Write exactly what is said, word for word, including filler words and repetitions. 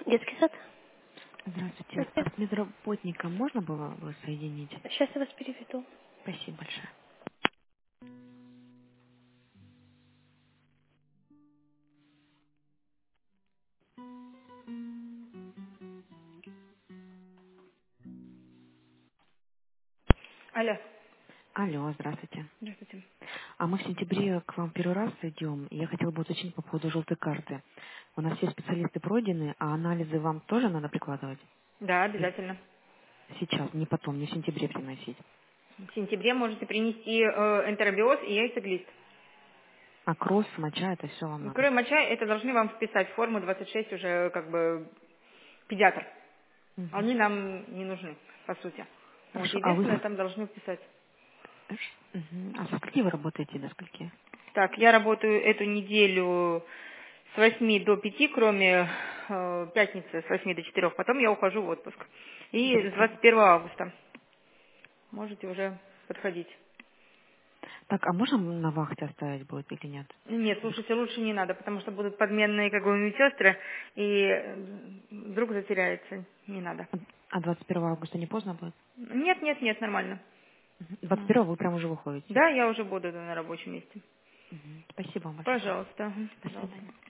Детский сад? Здравствуйте. А с медработником можно было бы соединить? Сейчас я вас переведу. Спасибо большое. Алло. Алло, здравствуйте. Здравствуйте. А мы в сентябре к вам первый раз идем, и я хотела бы уточнить по поводу желтой карты. У нас все специалисты пройдены, а анализы вам тоже надо прикладывать? Да, Или обязательно. сейчас, не потом, не в сентябре приносить? В сентябре можете принести э, энтеробиоз и яйцеглист. А кровь, моча, это все вам надо? Кроме моча, это должны вам вписать в форму двадцать шесть уже как бы педиатр. Мгм. Они нам не нужны, по сути. Вот, Хорошо, а вы единственное, со... там должны вписать. Мгм. А со скольки вы работаете, до скольки? Так, я работаю эту неделю с восьми до пяти, кроме э, пятницы с восьми до четырех. Потом я ухожу в отпуск. И с двадцать. двадцать первого августа можете уже подходить. Так, а можно на вахте оставить будет или нет? Нет, слушайте, лучше не надо, потому что будут подменные как бы медсестры, и э, вдруг затеряется. Не надо. А двадцать первого августа не поздно будет? Нет, нет, нет, нормально. двадцать М. первого вы прям уже выходите? Да, я уже буду на рабочем месте. Мгм. Спасибо вам большое. Пожалуйста. Мгм. До Пожалуйста. свидания.